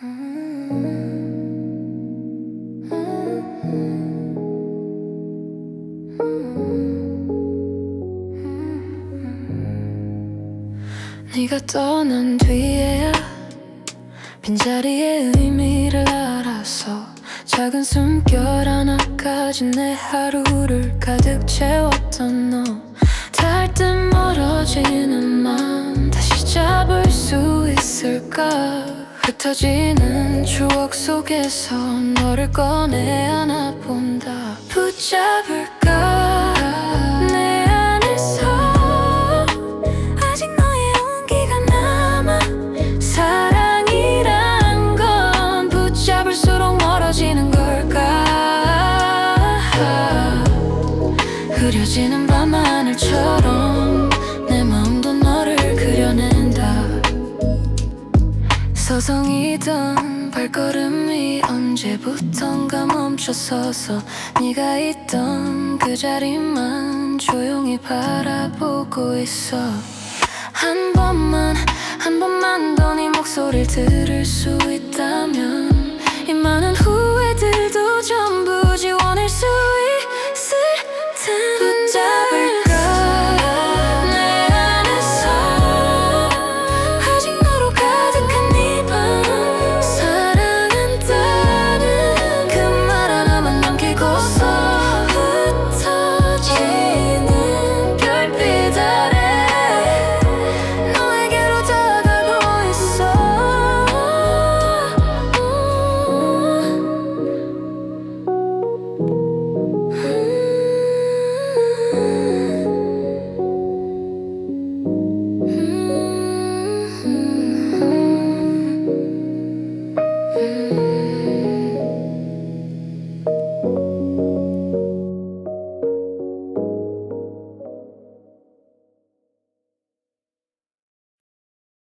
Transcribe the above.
네가 떠난 뒤에야 빈자리의 의미를 알아서 작은 숨결 하나까지 내 하루를 가득 채웠던 너. 닿을 듯 멀어지는 맘 다시 잡을 수 있을까? 흩어지는 추억 속에서 너를 꺼내 안아본다. 붙잡을까? 내 안에서 아직 너의 온기가 남아. 사랑이란 건 붙잡을수록 멀어지는 걸까? 흐려지는 밤하늘처럼 내 마음도 너를 그려낸다. 서성이던 발걸음이 언제부턴가 멈춰서서 네가 있던 그 자리만 조용히 바라보고 있어. 한 번만 더 네 목소리를 들을 수 있다면 이 많은